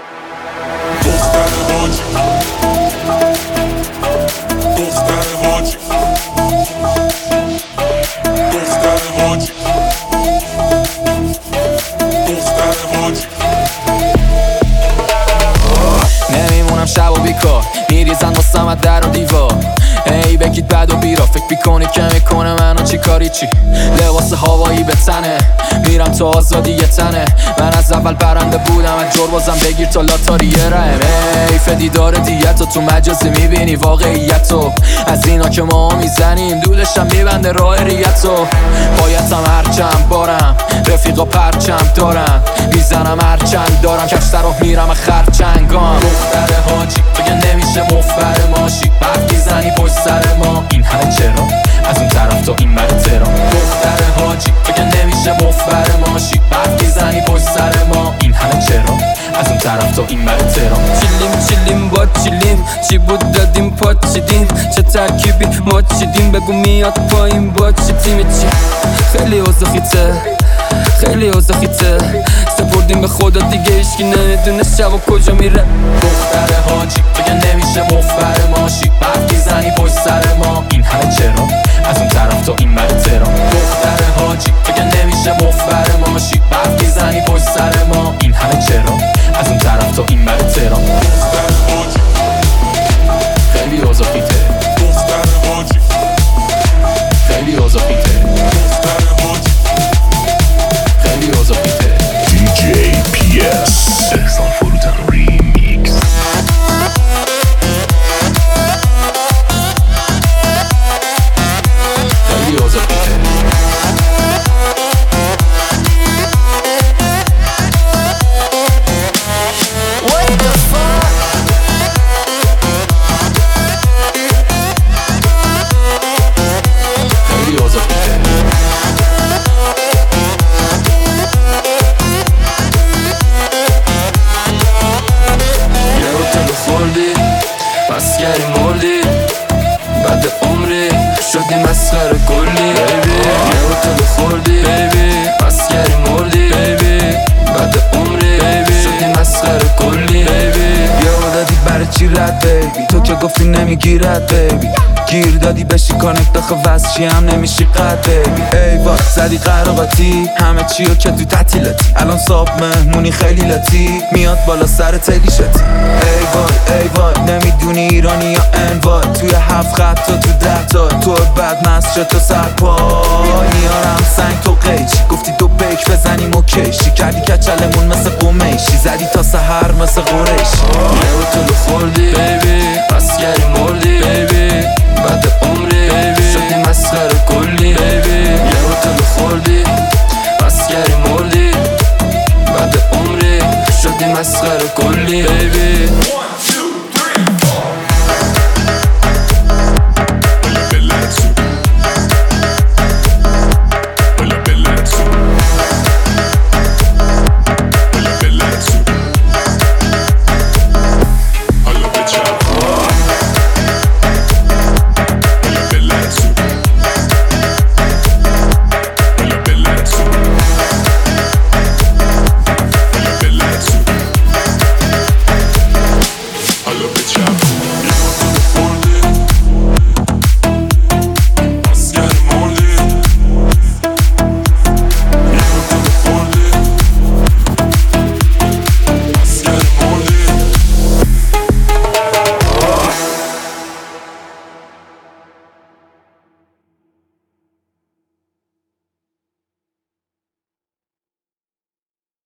دختر حاجی دختر حاجی دختر حاجی دختر حاجی نمیمونم شب و بیکار میریزن واسم در و دیوار ای بگید بد و بیرا فکر میکنی که میکنه منو چی کاری چی لباس هوایی به تنه میرم تو آزادی یه تنه من از اول پرنده بودم از جربازم بگیر تا لاتاری یه رحم حیف دیدار دیتو تو مجازی میبینی واقعیتو از اینا که ما میزنیم دودشم میبنده راه ریتو بایدم هرچند بارم رفیقا پرچم دارم میزنم هرچند دارم کشتر رو میرم خرچنگام دختر حاجی بگه نمیشه مفبر ماشی بعد میزنی پشت سر ما این همه چرا از اون طرف تا این بر تهران دختر حاجی بگه نمیشه مفبر ماشی بعد میزنی پشت سر ما این همه چرا از اون طرف تا این بر تهران چیلیم با چیلیم چی بود دادیم پات چیدیم چه ترکیبی ما چیدیم بگو میاد پایین با چی تیم چی خیلی اوزخیته خیلی اوزخیته سپردیم به خدا دیگه ایشکی نمیدونه شب و کجا میره دختر حاجی بگه نمیشه مفبر ماشی بعد میزنی پشت سر ما این همه چرا از اون طرف تا این بر تهران دختر حاجی بگه نمیشه مفبر ماشی بعد میزنی پشت سر ما این همه چرا از اون طرف تا این بر تهران دختر حاجی خیلی اوزاقیته دختر حاجی خیلی اوزاقیته دختر حاجی خیلی اوزاقیته DJ PS Sexton Forutan Remix خیلی اوزاقیته خیلی اوزاقیته یه هتل خوردی مسگری مردی بعد عمری شدی مسخره کلی یه هتل خوردی مسگری مردی بعد عمری شدی مسخره کلی یه دادی برای چی رد بیبی تو که گفتی نمیگیرد بیبی گیر دادی بشی کانکت آخه وزشی هم نمیشی قد بیبی ای وای زدی قراقاتی همه چیو که تو تعطیلاتی الان صاب مهمونی خیلی لاتی میاد بالا سر تلی شدی ای وای نمیدونی ایرانی یا انوای توی 7 خط تا تو 10 تا تو بعد مست شد تا سرپای میارم سنگ تو قیچی گفتی دو بیک بزنیم و کشی کردی کچلمون مثل قمیشی زدی تا سحر مثل قریشی یه هتل خوردی مسگری مردی بعد عمری شدی مسخره کلی یه هتل خوردی مسگری مردی بعد عمری شدی مسخره کلی